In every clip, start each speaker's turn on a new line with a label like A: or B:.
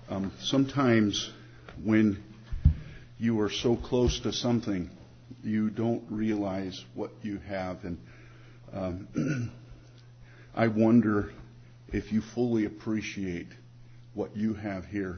A: Sometimes when you are so close to something, you don't realize what you have. And I wonder if you fully appreciate what you have here.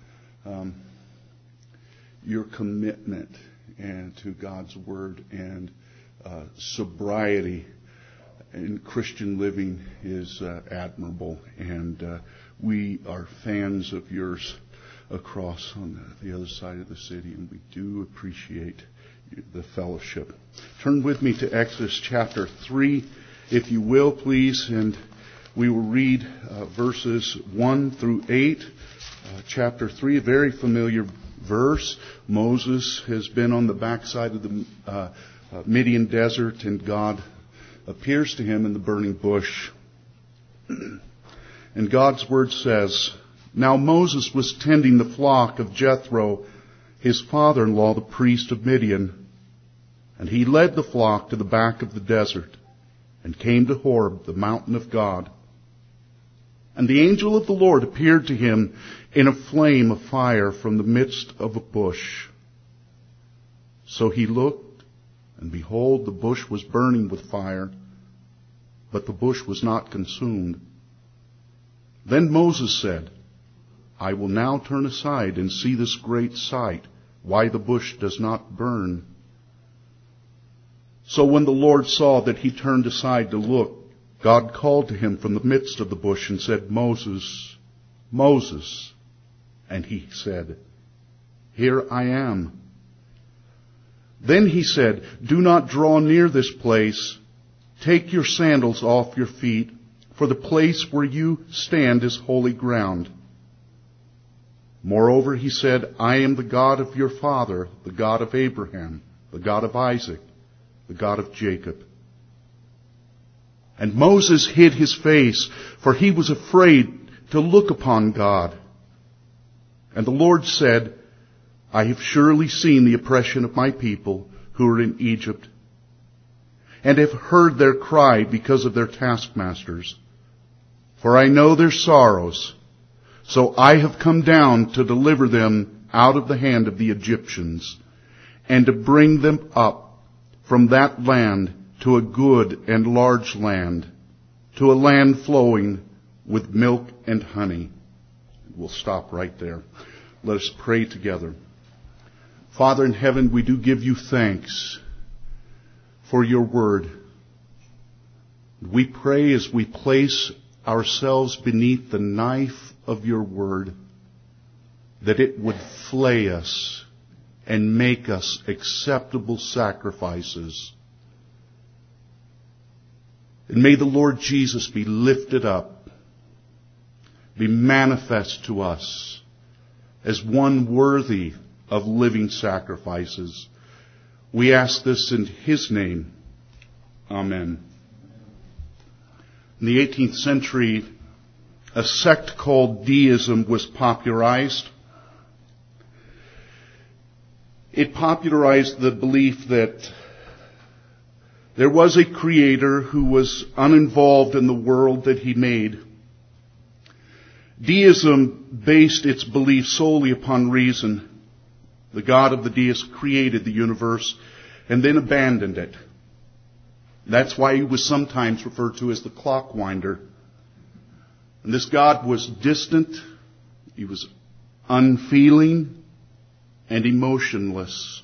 A: Your commitment and to God's Word and sobriety in Christian living is admirable, and we are fans of yours across on the other side of the city, and we do appreciate the fellowship. Turn with me to Exodus chapter 3, if you will, please, and we will read verses 1 through 8. Chapter 3, a very familiar verse. Moses has been on the backside of the Midian desert, and God appears to him in the burning bush. And God's word says, "Now Moses was tending the flock of Jethro, his father-in-law, the priest of Midian. And he led the flock to the back of the desert and came to Horeb, the mountain of God. And the angel of the Lord appeared to him in a flame of fire from the midst of a bush. So he looked, and behold, the bush was burning with fire, but the bush was not consumed. Then Moses said, I will now turn aside and see this great sight, why the bush does not burn. So when the Lord saw that he turned aside to look, God called to him from the midst of the bush and said, Moses, Moses. And he said, Here I am. Then he said, Do not draw near this place. Take your sandals off your feet, for the place where you stand is holy ground. Moreover, he said, I am the God of your father, the God of Abraham, the God of Isaac, the God of Jacob. And Moses hid his face, for he was afraid to look upon God. And the Lord said, I have surely seen the oppression of my people who are in Egypt, and have heard their cry because of their taskmasters. For I know their sorrows, so I have come down to deliver them out of the hand of the Egyptians, and to bring them up from that land to a good and large land, to a land flowing with milk and honey. We'll stop right there. Let us pray together. Father in heaven, we do give you thanks for your word. We pray as we place ourselves beneath the knife of your word, that it would flay us and make us acceptable sacrifices. And may the Lord Jesus be lifted up, be manifest to us as one worthy of living sacrifices. We ask this in his name. Amen. In the 18th century, a sect called deism was popularized. It popularized the belief that there was a creator who was uninvolved in the world that he made. Deism based its belief solely upon reason. The God of the deists created the universe and then abandoned it. That's why he was sometimes referred to as the clockwinder. And this God was distant, he was unfeeling, and emotionless.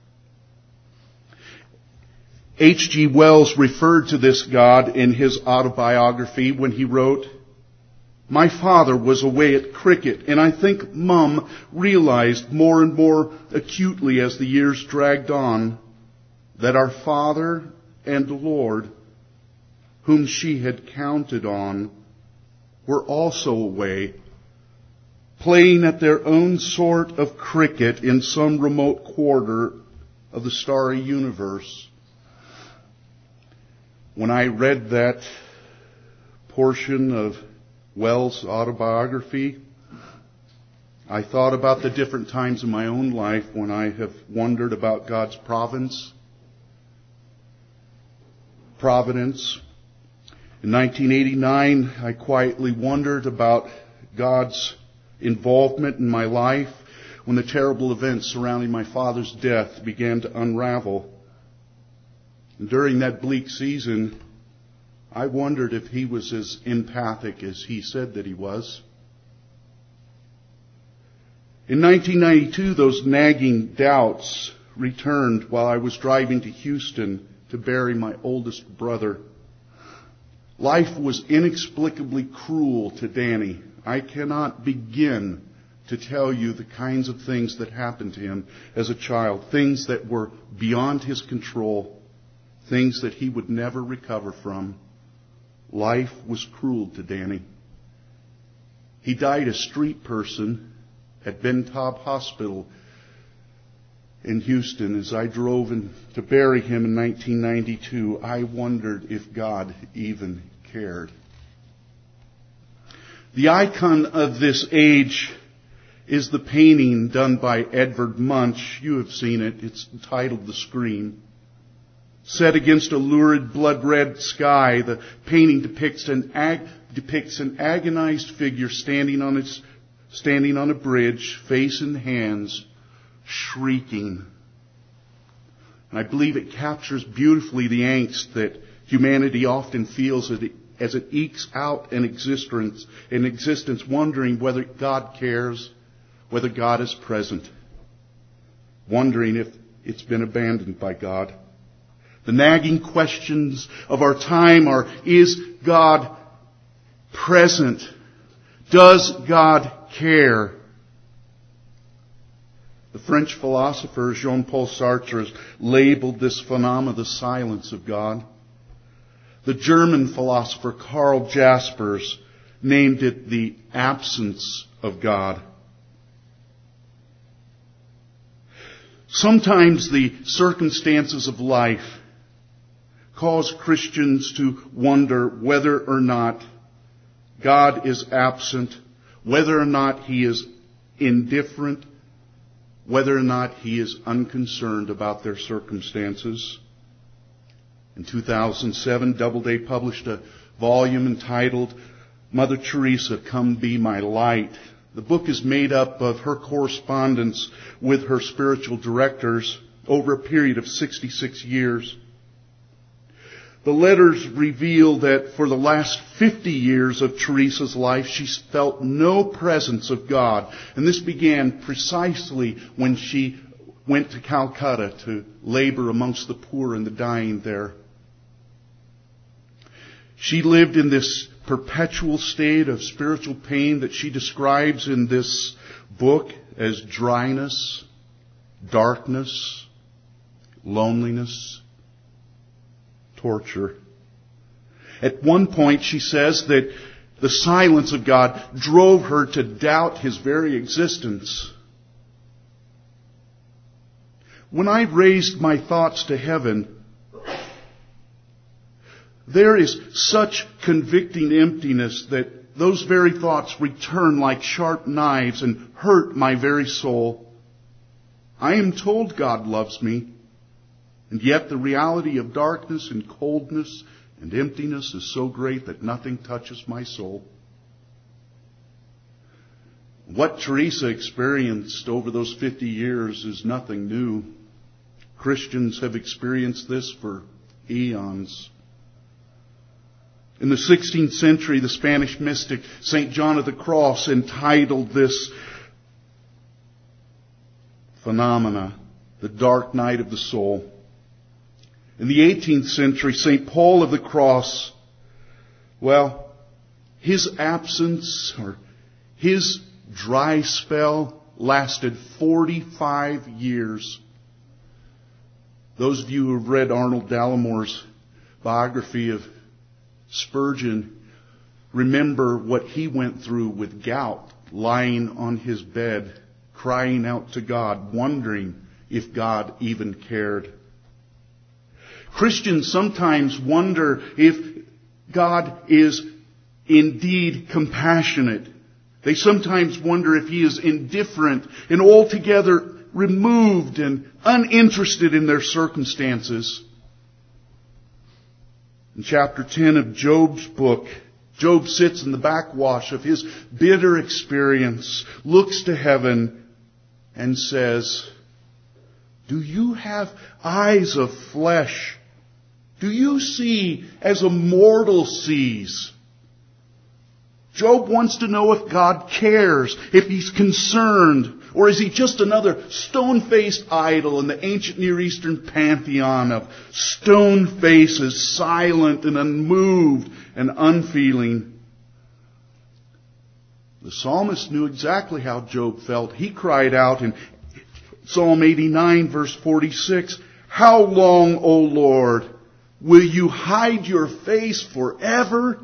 A: H.G. Wells referred to this God in his autobiography when he wrote, My father was away at cricket, and I think Mum realized more and more acutely as the years dragged on that our Father and Lord, whom she had counted on, were also away, playing at their own sort of cricket in some remote quarter of the starry universe. When I read that portion of Wells' autobiography, I thought about the different times in my own life when I have wondered about God's providence. In 1989, I quietly wondered about God's involvement in my life when the terrible events surrounding my father's death began to unravel. And during that bleak season, I wondered if he was as empathic as he said that he was. In 1992, those nagging doubts returned while I was driving to Houston to bury my oldest brother. Life was inexplicably cruel to Danny. I cannot begin to tell you the kinds of things that happened to him as a child, things that were beyond his control, things that he would never recover from. Life was cruel to Danny. He died a street person at Ben Taub Hospital in Houston. As I drove in to bury him in 1992, I wondered if God even cared. The icon of this age is the painting done by Edvard Munch. You have seen it. It's entitled The Scream. Set against a lurid blood-red sky, the painting depicts an agonized figure standing on a bridge, face in hands, shrieking. And I believe it captures beautifully the angst that humanity often feels as it ekes out an existence, wondering whether God cares, whether God is present, wondering if it's been abandoned by God. The nagging questions of our time are, is God present? Does God care? The French philosopher Jean-Paul Sartre has labeled this phenomenon the silence of God. The German philosopher Karl Jaspers named it the absence of God. Sometimes the circumstances of life cause Christians to wonder whether or not God is absent, whether or not He is indifferent, whether or not He is unconcerned about their circumstances. In 2007, Doubleday published a volume entitled Mother Teresa, Come Be My Light. The book is made up of her correspondence with her spiritual directors over a period of 66 years. The letters reveal that for the last 50 years of Teresa's life, she felt no presence of God. And this began precisely when she went to Calcutta to labor amongst the poor and the dying there. She lived in this perpetual state of spiritual pain that she describes in this book as dryness, darkness, loneliness, torture. At one point, she says that the silence of God drove her to doubt His very existence. When I raised my thoughts to heaven, there is such convicting emptiness that those very thoughts return like sharp knives and hurt my very soul. I am told God loves me, and yet the reality of darkness and coldness and emptiness is so great that nothing touches my soul. What Teresa experienced over those 50 years is nothing new. Christians have experienced this for eons. In the 16th century, the Spanish mystic St. John of the Cross entitled this phenomena, the dark night of the soul. In the 18th century, St. Paul of the Cross, well, his absence or his dry spell lasted 45 years. Those of you who have read Arnold Dallamore's biography of Spurgeon remember what he went through with gout, lying on his bed, crying out to God, wondering if God even cared. Christians sometimes wonder if God is indeed compassionate. They sometimes wonder if He is indifferent and altogether removed and uninterested in their circumstances. In chapter 10 of Job's book, Job sits in the backwash of his bitter experience, looks to heaven, and says, "Do you have eyes of flesh? Do you see as a mortal sees?" Job wants to know if God cares, if He's concerned, or is He just another stone-faced idol in the ancient Near Eastern pantheon of stone faces, silent and unmoved and unfeeling. The psalmist knew exactly how Job felt. He cried out in Psalm 89, verse 46, "How long, O Lord, will you hide your face forever?"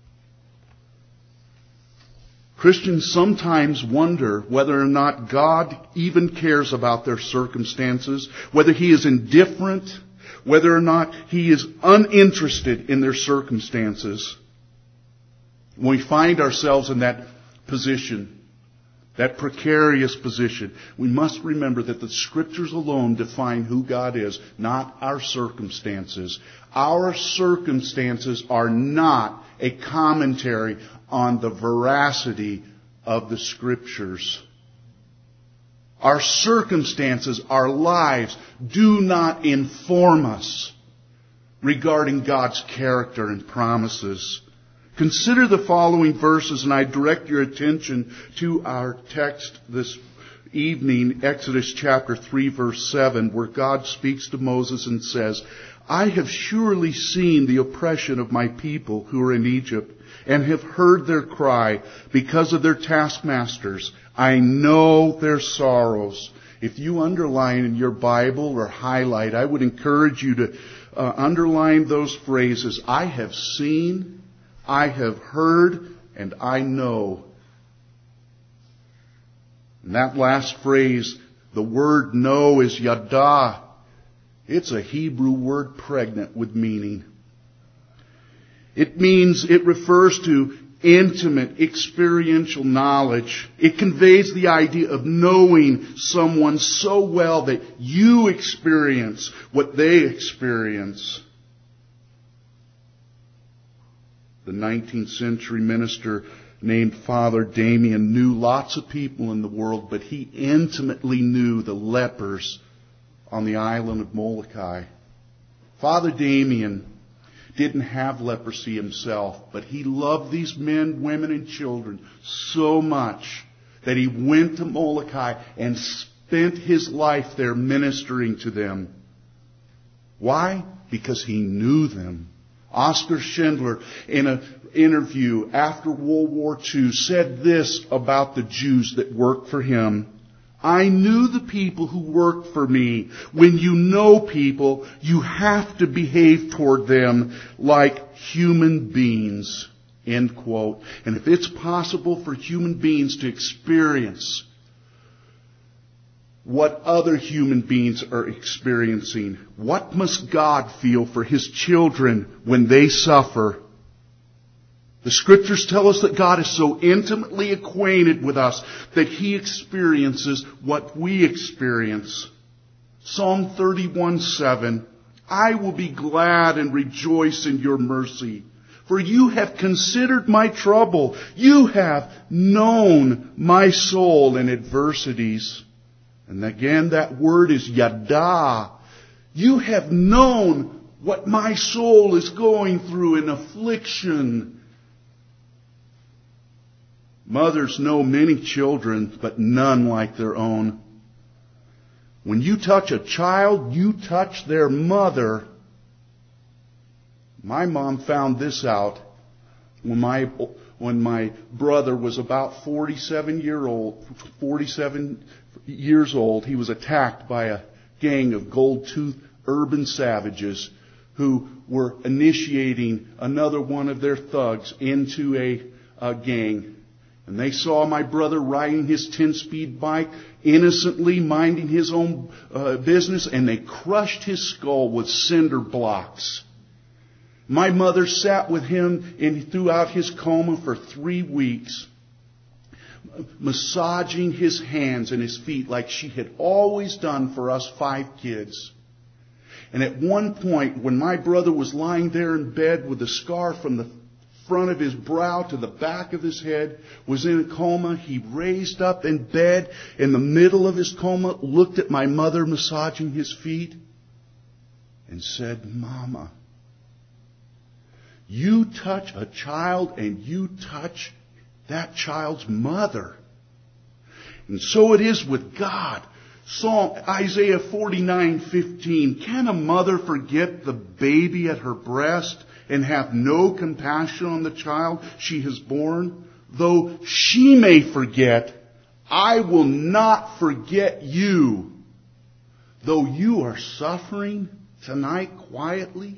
A: Christians sometimes wonder whether or not God even cares about their circumstances, whether He is indifferent, whether or not He is uninterested in their circumstances. When we find ourselves in that position, that precarious position, we must remember that the Scriptures alone define who God is, not our circumstances. Our circumstances are not a commentary on the veracity of the Scriptures. Our circumstances, our lives, do not inform us regarding God's character and promises. Consider the following verses, and I direct your attention to our text this evening, Exodus chapter 3, verse 7, where God speaks to Moses and says, "I have surely seen the oppression of my people who are in Egypt, and have heard their cry because of their taskmasters. I know their sorrows." If you underline in your Bible or highlight, I would encourage you to underline those phrases, "I have seen," "I have heard," and "I know." And that last phrase, the word know, is yada. It's a Hebrew word pregnant with meaning. It refers to intimate, experiential knowledge. It conveys the idea of knowing someone so well that you experience what they experience. The 19th century minister named Father Damien knew lots of people in the world, but he intimately knew the lepers on the island of Molokai. Father Damien didn't have leprosy himself, but he loved these men, women, and children so much that he went to Molokai and spent his life there ministering to them. Why? Because he knew them. Oscar Schindler, in an interview after World War II, said this about the Jews that worked for him: "I knew the people who worked for me. When you know people, you have to behave toward them like human beings." End quote. And if it's possible for human beings to experience what other human beings are experiencing, what must God feel for His children when they suffer? The Scriptures tell us that God is so intimately acquainted with us that He experiences what we experience. Psalm 31:7, "I will be glad and rejoice in your mercy, for you have considered my trouble. You have known my soul in adversities." And again, that word is yada. You have known what my soul is going through in affliction. Mothers know many children, but none like their own. When you touch a child, you touch their mother. My mom found this out when my brother was about 47 years old. He was attacked by a gang of gold-toothed urban savages who were initiating another one of their thugs into a gang. And they saw my brother riding his 10-speed bike, innocently minding his own business, and they crushed his skull with cinder blocks. My mother sat with him throughout his coma for 3 weeks, massaging his hands and his feet like she had always done for us 5 kids. And at one point, when my brother was lying there in bed with a scar from the front of his brow to the back of his head, was in a coma. He raised up in bed in the middle of his coma, looked at my mother massaging his feet, and said, "Mama, you touch a child and you touch that child's mother." And so it is with God. Isaiah 49:15. Can a mother forget the baby at her breast and have no compassion on the child she has borne? Though she may forget, I will not forget you. Though you are suffering tonight quietly,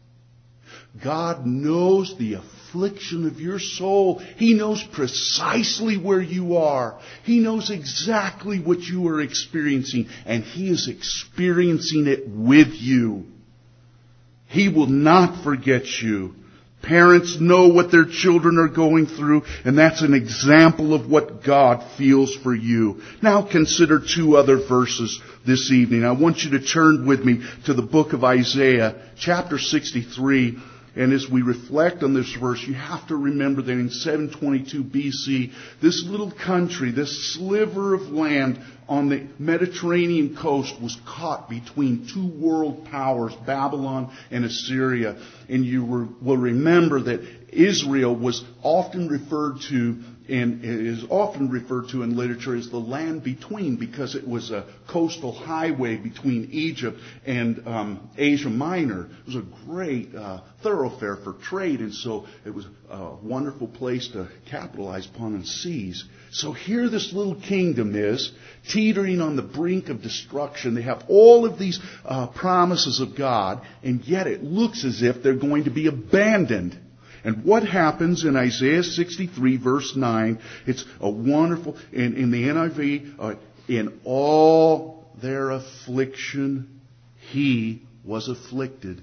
A: God knows the affliction of your soul. He knows precisely where you are. He knows exactly what you are experiencing, and He is experiencing it with you. He will not forget you. Parents know what their children are going through, and that's an example of what God feels for you. Now consider two other verses this evening. I want you to turn with me to the book of Isaiah, chapter 63. And as we reflect on this verse, you have to remember that in 722 BC, this little country, this sliver of land on the Mediterranean coast was caught between two world powers, Babylon and Assyria. And you will remember that Israel was often referred to, and is often referred to in literature, as the land between, because it was a coastal highway between Egypt and Asia Minor. It was a great thoroughfare for trade, and so it was a wonderful place to capitalize upon and seize. So here this little kingdom is, teetering on the brink of destruction. They have all of these promises of God, and yet it looks as if they're going to be abandoned. And what happens in Isaiah 63 verse 9, it's a wonderful, in the NIV, in all their affliction, He was afflicted.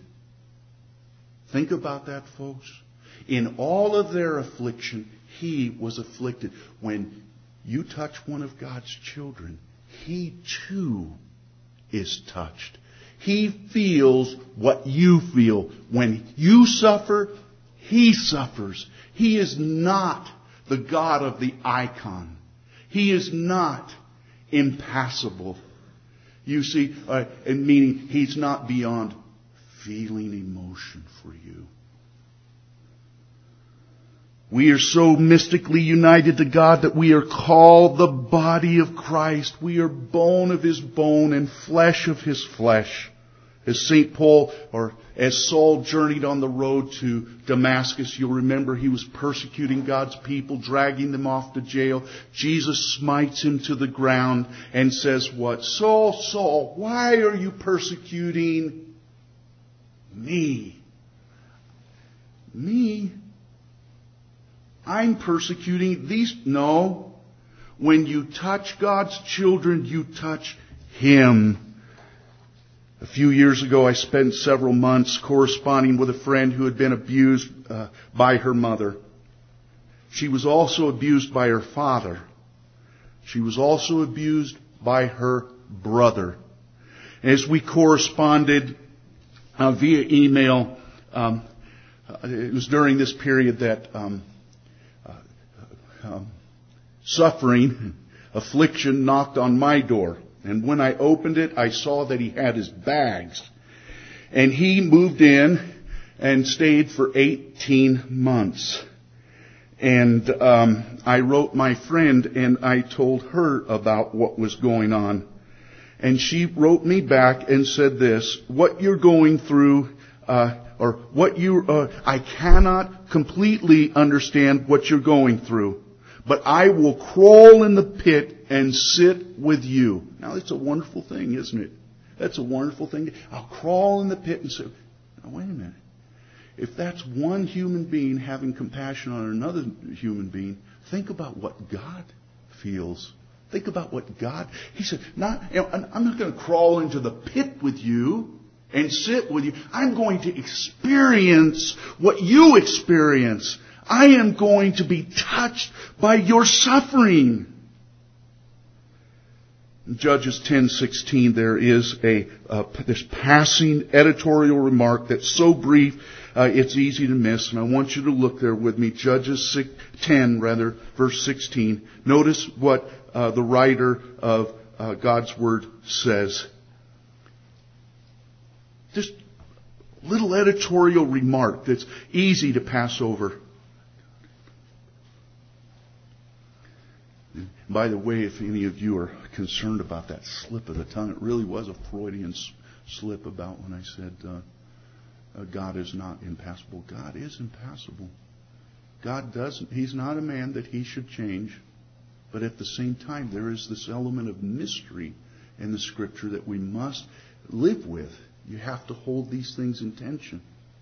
A: Think about that, folks. In all of their affliction, He was afflicted. When you touch one of God's children, He too is touched. He feels what you feel. When you suffer, He suffers. He is not the God of the icon. He is not impassible. You see, meaning He's not beyond feeling emotion for you. We are so mystically united to God that we are called the body of Christ. We are bone of His bone and flesh of His flesh. As St. Paul, or as Saul journeyed on the road to Damascus, you'll remember he was persecuting God's people, dragging them off to jail. Jesus smites him to the ground and says what? "Saul, Saul, why are you persecuting me?" Me? I'm persecuting these? No. When you touch God's children, you touch Him. A few years ago, I spent several months corresponding with a friend who had been abused by her mother. She was also abused by her father. She was also abused by her brother. As we corresponded via email, it was during this period that suffering, affliction knocked on my door. And when I opened it, I saw that he had his bags. And he moved in and stayed for 18 months. And I wrote my friend and I told her about what was going on. And she wrote me back and said this: "What you're going through, I cannot completely understand what you're going through. But I will crawl in the pit and sit with you." Now, that's a wonderful thing, isn't it? That's a wonderful thing. I'll crawl in the pit and sit. Now, wait a minute. If that's one human being having compassion on another human being, think about what God feels. Think about what God... He said, I'm not going to crawl into the pit with you and sit with you. I'm going to experience what you experience. I am going to be touched by your suffering. In Judges 10:16, there is this passing editorial remark that's so brief it's easy to miss, and I want you to look there with me. Judges 10, verse 16. Notice what the writer of God's Word says. Just a little editorial remark that's easy to pass over. By the way, if any of you are concerned about that slip of the tongue, it really was a Freudian slip about when I said God is not impassible. God is impassible. He's not a man that he should change. But at the same time, there is this element of mystery in the Scripture that we must live with. You have to hold these things in tension.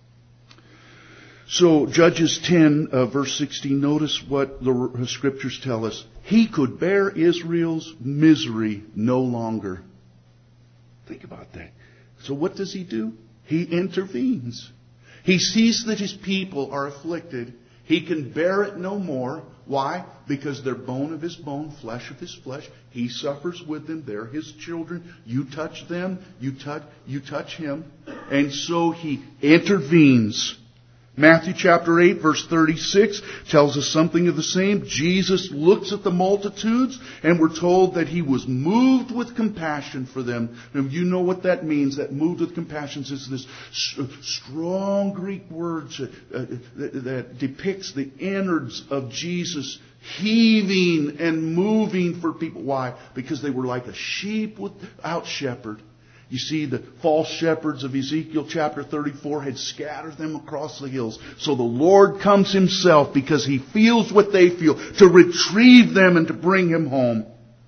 A: So, Judges 10, verse 16, notice what the Scriptures tell us. He could bear Israel's misery no longer. Think about that. So what does he do? He intervenes. He sees that his people are afflicted. He can bear it no more. Why? Because they're bone of his bone, flesh of his flesh. He suffers with them. They're his children. You touch them, you touch him. And so he intervenes. Matthew chapter 8 verse 36 tells us something of the same. Jesus looks at the multitudes, and we're told that he was moved with compassion for them. Now, you know what that means. That moved with compassion is this strong Greek word that depicts the innards of Jesus heaving and moving for people. Why? Because they were like a sheep without shepherd. You see, the false shepherds of Ezekiel chapter 34 had scattered them across the hills. So the Lord comes himself, because he feels what they feel, to retrieve them and to bring them home.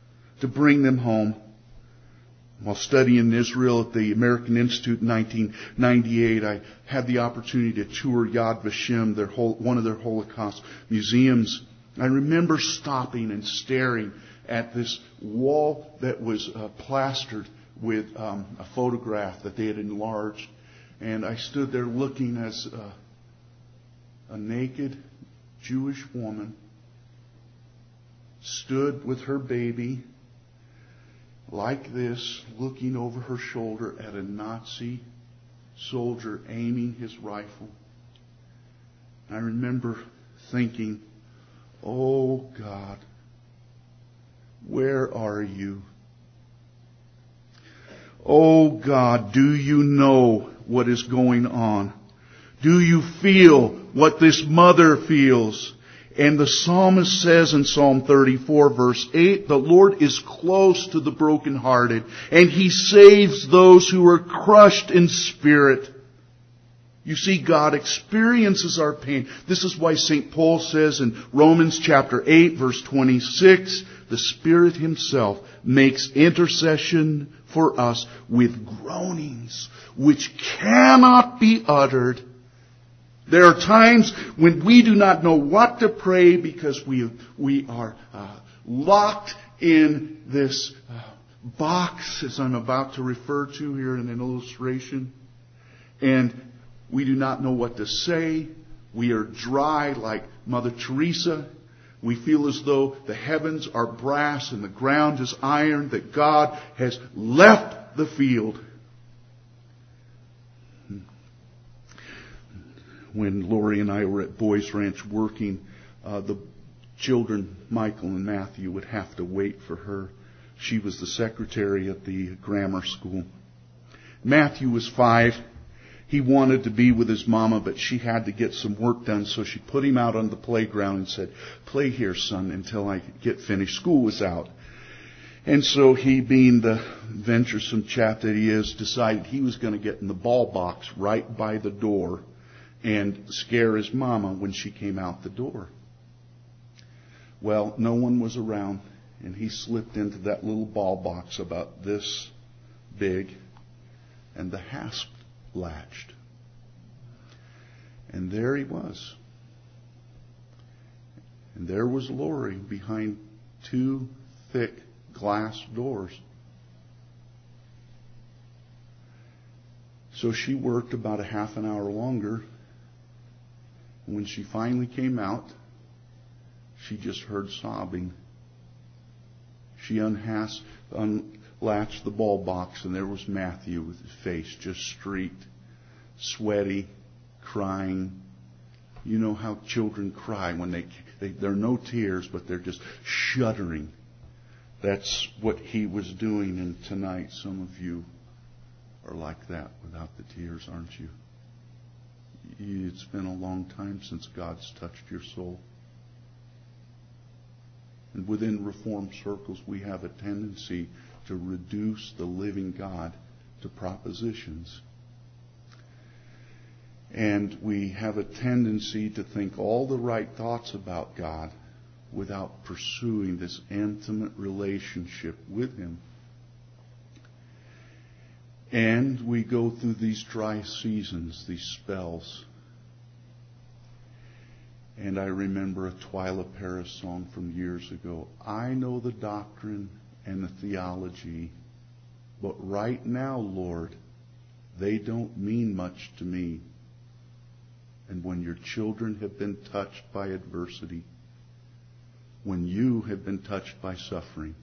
A: While studying Israel at the American Institute in 1998, I had the opportunity to tour Yad Vashem, one of their Holocaust museums. I remember stopping and staring at this wall that was plastered with a photograph that they had enlarged. And I stood there looking as a naked Jewish woman stood with her baby like this, looking over her shoulder at a Nazi soldier aiming his rifle. I remember thinking, oh God, where are you? Oh God, do you know what is going on? Do you feel what this mother feels? And the psalmist says in Psalm 34 verse 8, the Lord is close to the brokenhearted, and he saves those who are crushed in spirit. You see, God experiences our pain. This is why St. Paul says in Romans chapter 8 verse 26, the Spirit himself makes intercession for us with groanings which cannot be uttered. There are times when we do not know what to pray because we are locked in this box, as I'm about to refer to here in an illustration. And we do not know what to say. We are dry like Mother Teresa. We feel as though the heavens are brass and the ground is iron, that God has left the field. When Lori and I were at Boys Ranch working, the children, Michael and Matthew, would have to wait for her. She was the secretary at the grammar school. Matthew was 5. He wanted to be with his mama, but she had to get some work done, so she put him out on the playground and said, "Play here, son, until I get finished." School was out. And so he, being the venturesome chap that he is, decided he was going to get in the ball box right by the door and scare his mama when she came out the door. Well, no one was around, and he slipped into that little ball box about this big, and the hasp latched. And there he was. And there was Lori behind 2 thick glass doors. So she worked about a half an hour longer. When she finally came out, she just heard sobbing. She unlatched the ball box, and there was Matthew with his face just streaked, sweaty, crying. You know how children cry when there are no tears, but they're just shuddering. That's what he was doing. And tonight, some of you are like that without the tears, aren't you? It's been a long time since God's touched your soul. And within Reformed circles, we have a tendency to reduce the living God to propositions. And we have a tendency to think all the right thoughts about God without pursuing this intimate relationship with Him. And we go through these dry seasons, these spells. And I remember a Twyla Paris song from years ago. I know the doctrine and the theology, but right now, Lord, they don't mean much to me. And when your children have been touched by adversity, when you have been touched by suffering,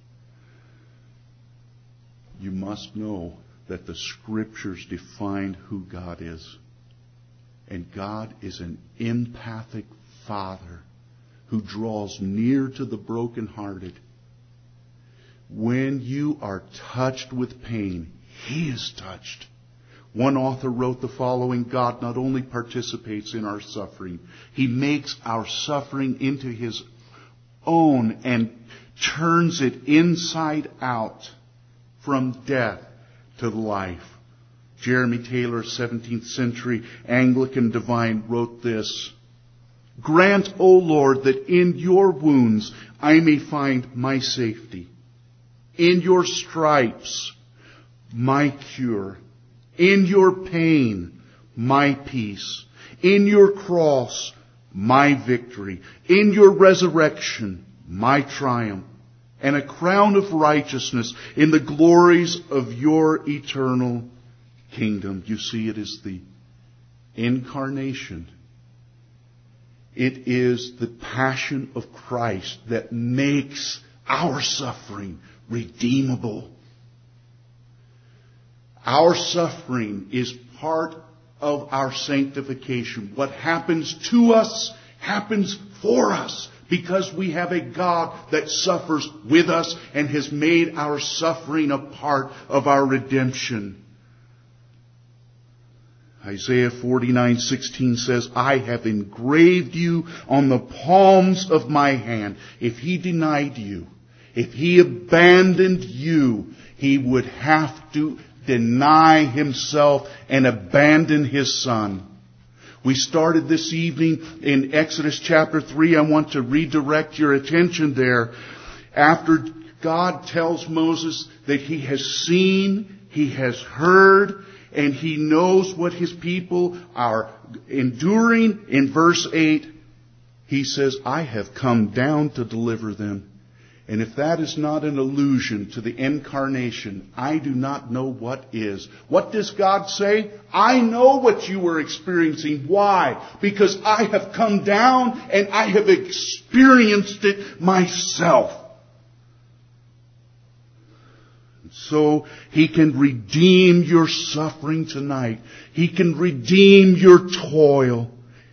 A: you must know that the Scriptures define who God is. And God is an empathic Father who draws near to the brokenhearted. When you are touched with pain, He is touched. One author wrote the following: God not only participates in our suffering, He makes our suffering into His own and turns it inside out from death to life. Jeremy Taylor, 17th century Anglican divine, wrote this: Grant, O Lord, that in your wounds I may find my safety. In your stripes, my cure. In your pain, my peace. In your cross, my victory. In your resurrection, my triumph. And a crown of righteousness in the glories of your eternal kingdom. You see, it is the incarnation. It is the passion of Christ that makes our suffering redeemable. Our suffering is part of our sanctification. What happens to us happens for us, because we have a God that suffers with us and has made our suffering a part of our redemption. Isaiah 49:16 says, I have engraved you on the palms of my hand. If He denied you, if He abandoned you, He would have to deny Himself and abandon His Son. We started this evening in Exodus chapter 3. I want to redirect your attention there. After God tells Moses that He has seen, He has heard, and He knows what His people are enduring, in verse 8, He says, I have come down to deliver them. And if that is not an allusion to the incarnation, I do not know what is. What does God say? I know what you were experiencing. Why? Because I have come down and I have experienced it myself. So He can redeem your suffering tonight. He can redeem your toil.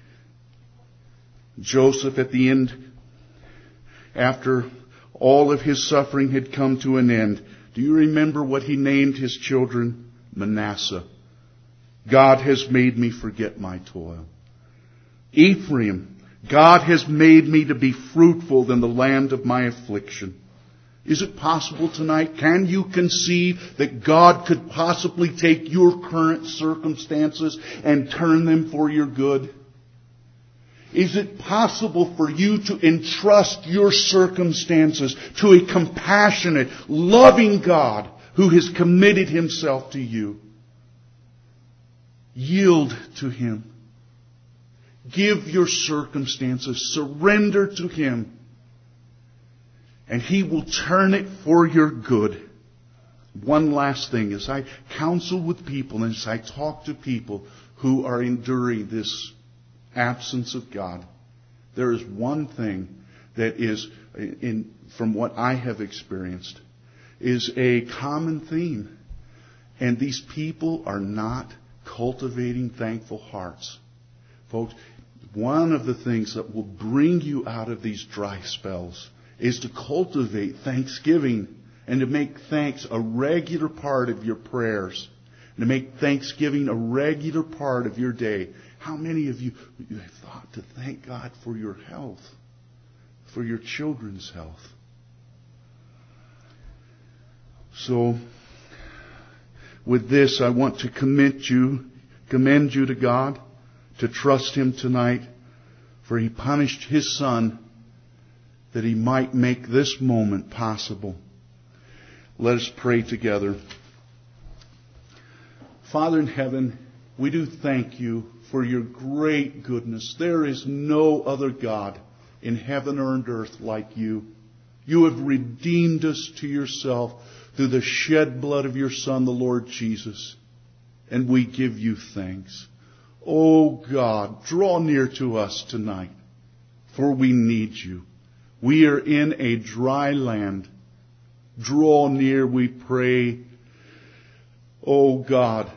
A: Joseph, at the end, after all of his suffering had come to an end, do you remember what he named his children? Manasseh. God has made me forget my toil. Ephraim. God has made me to be fruitful in the land of my affliction. Is it possible tonight? Can you conceive that God could possibly take your current circumstances and turn them for your good? Is it possible for you to entrust your circumstances to a compassionate, loving God who has committed Himself to you? Yield to Him. Give your circumstances. Surrender to Him. And He will turn it for your good. One last thing. As I counsel with people and as I talk to people who are enduring this absence of God, there is one thing that is, from what I have experienced, is a common theme. And these people are not cultivating thankful hearts. Folks, one of the things that will bring you out of these dry spells is to cultivate thanksgiving and to make thanks a regular part of your prayers. And to make thanksgiving a regular part of your day. How many of you have thought to thank God for your health, for your children's health? So, with this, I want to commend you to God, to trust Him tonight, for He punished His Son that He might make this moment possible. Let us pray together. Father in heaven, we do thank You for Your great goodness. There is no other God in heaven or on earth like You. You have redeemed us to Yourself through the shed blood of Your Son, the Lord Jesus. And we give You thanks. Oh God, draw near to us tonight, for we need You. We are in a dry land. Draw near, we pray, oh God,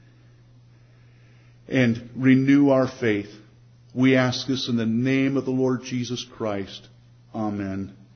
A: and renew our faith. We ask this in the name of the Lord Jesus Christ. Amen.